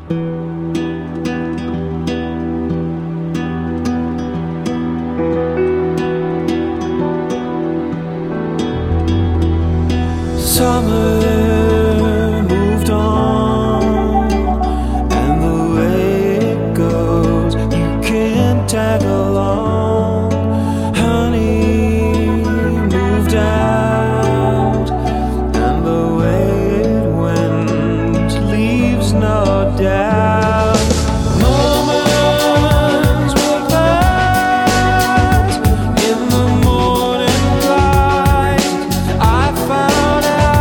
Summer moved on, and the way it goes, you can tag along. Honey moved out, and the way it went leaves no doubt. Moments will pass in the morning light. I found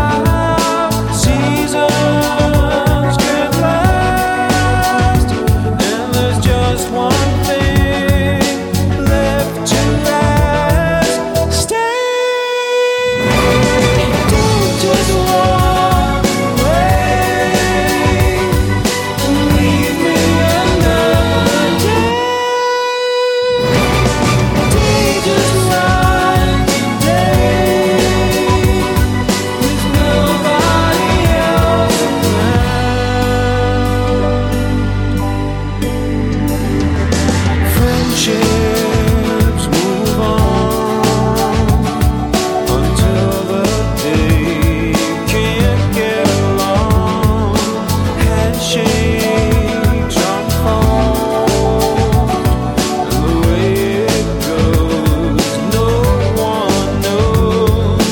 seasons can last, and there's just one thing left to ask. Stay, don't just walk away and leave me another day. Day just like today, with nobody else around. Friendships move on until the day you can't get along. Handshakes unfold, and the way it goes, no one knows.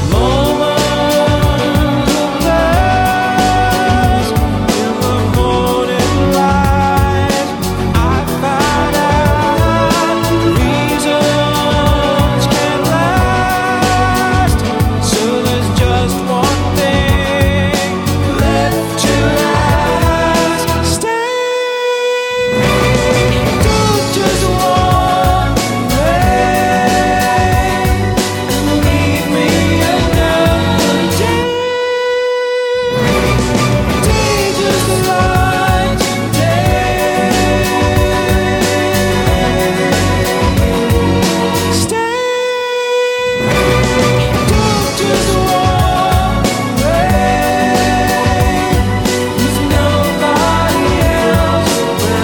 Moments will pass in the morning light. I found out reasons can't last, so there's just one thing left to ask. Stay, don't just walk away and leave me another day. Day just like today. Stay, don't just walk away with nobody else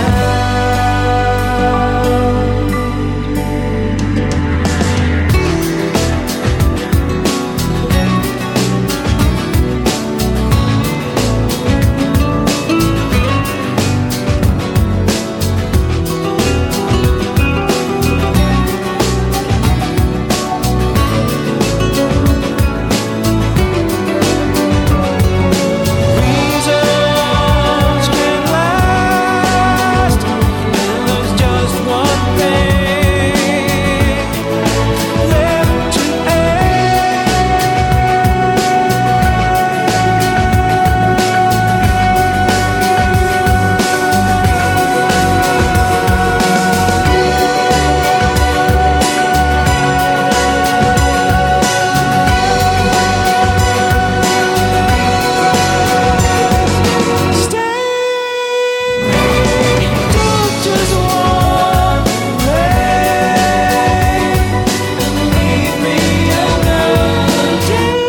reasons can last, and there's just one thing left to don't just walk away and leave me another day.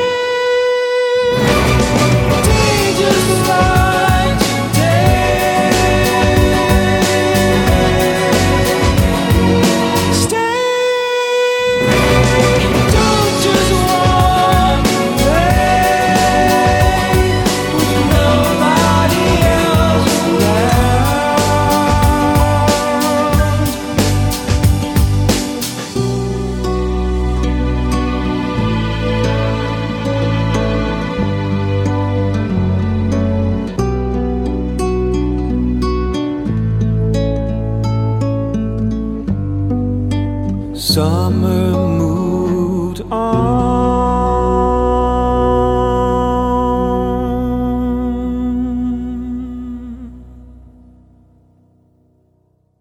Day just like today. Stay, don't just walk away with nobody else around. Summer